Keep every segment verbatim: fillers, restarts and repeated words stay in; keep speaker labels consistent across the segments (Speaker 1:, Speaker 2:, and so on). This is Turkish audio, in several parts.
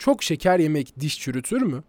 Speaker 1: çok şeker yemek diş çürütür mü?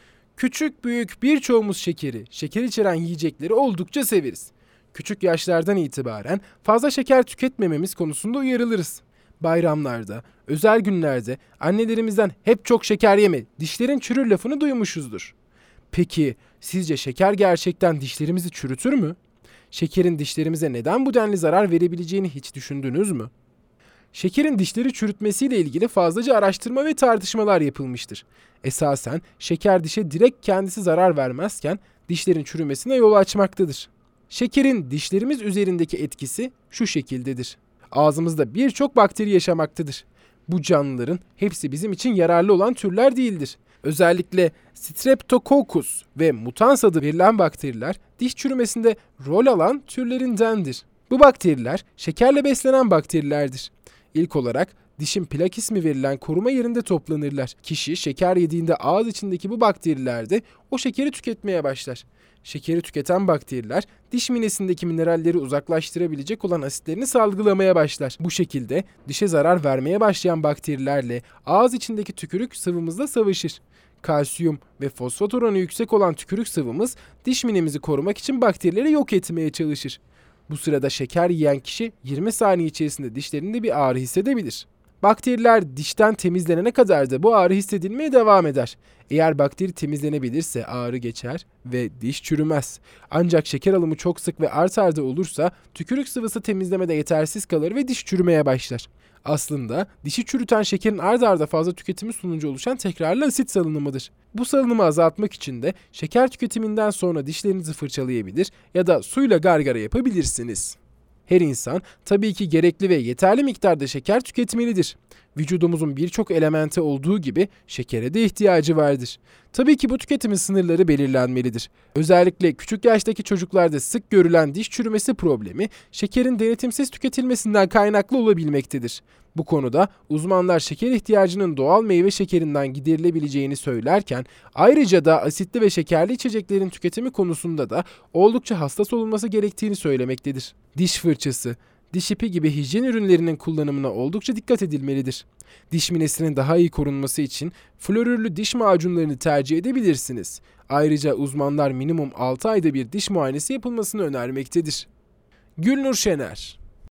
Speaker 1: Küçük büyük birçoğumuz şekeri, şeker içeren yiyecekleri oldukça severiz. Küçük yaşlardan itibaren fazla şeker tüketmememiz konusunda uyarılırız. Bayramlarda, özel günlerde annelerimizden hep çok şeker yeme, dişlerin çürür lafını duymuşuzdur. Peki sizce şeker gerçekten dişlerimizi çürütür mü? Şekerin dişlerimize neden bu denli zarar verebileceğini hiç düşündünüz mü? Şekerin dişleri çürütmesiyle ilgili fazlaca araştırma ve tartışmalar yapılmıştır. Esasen şeker dişe direkt kendisi zarar vermezken dişlerin çürümesine yol açmaktadır. Şekerin dişlerimiz üzerindeki etkisi şu şekildedir. Ağzımızda birçok bakteri yaşamaktadır. Bu canlıların hepsi bizim için yararlı olan türler değildir. Özellikle Streptococcus ve mutans adı verilen bakteriler diş çürümesinde rol alan türlerindendir. Bu bakteriler şekerle beslenen bakterilerdir. İlk olarak dişin plak ismi verilen koruma yerinde toplanırlar. Kişi şeker yediğinde ağız içindeki bu bakteriler de o şekeri tüketmeye başlar. Şekeri tüketen bakteriler diş minesindeki mineralleri uzaklaştırabilecek olan asitlerini salgılamaya başlar. Bu şekilde dişe zarar vermeye başlayan bakterilerle ağız içindeki tükürük sıvımızla savaşır. Kalsiyum ve fosfat oranı yüksek olan tükürük sıvımız diş minemizi korumak için bakterileri yok etmeye çalışır. Bu sırada şeker yiyen kişi yirmi saniye içerisinde dişlerinde bir ağrı hissedebilir. Bakteriler dişten temizlenene kadar da bu ağrı hissedilmeye devam eder. Eğer bakteri temizlenebilirse ağrı geçer ve diş çürümez. Ancak şeker alımı çok sık ve art arda olursa tükürük sıvısı temizlemede yetersiz kalır ve diş çürümeye başlar. Aslında dişi çürüten şekerin art arda fazla tüketimi sonucu oluşan tekrarlı asit salınımıdır. Bu salınımı azaltmak için de şeker tüketiminden sonra dişlerinizi fırçalayabilir ya da suyla gargara yapabilirsiniz. Her insan tabii ki gerekli ve yeterli miktarda şeker tüketmelidir. Vücudumuzun birçok elemente olduğu gibi şekere de ihtiyacı vardır. Tabii ki bu tüketimin sınırları belirlenmelidir. Özellikle küçük yaştaki çocuklarda sık görülen diş çürümesi problemi şekerin denetimsiz tüketilmesinden kaynaklı olabilmektedir. Bu konuda uzmanlar şeker ihtiyacının doğal meyve şekerinden giderilebileceğini söylerken ayrıca da asitli ve şekerli içeceklerin tüketimi konusunda da oldukça hassas olunması gerektiğini söylemektedir. Diş fırçası, diş ipi gibi hijyen ürünlerinin kullanımına oldukça dikkat edilmelidir. Diş minesinin daha iyi korunması için florürlü diş macunlarını tercih edebilirsiniz. Ayrıca uzmanlar minimum altı ayda bir diş muayenesi yapılmasını önermektedir. Gülnur Şener